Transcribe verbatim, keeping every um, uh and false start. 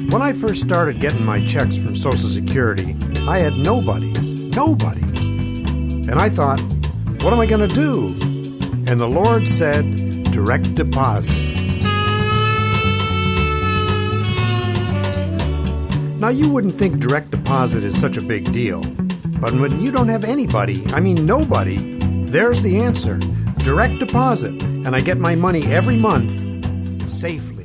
When I first started getting my checks from Social Security, I had nobody, nobody. And I thought, what am I going to do? And the Lord said, direct deposit. Now, you wouldn't think direct deposit is such a big deal. But when you don't have anybody, I mean nobody, there's the answer. Direct deposit. And I get my money every month, safely.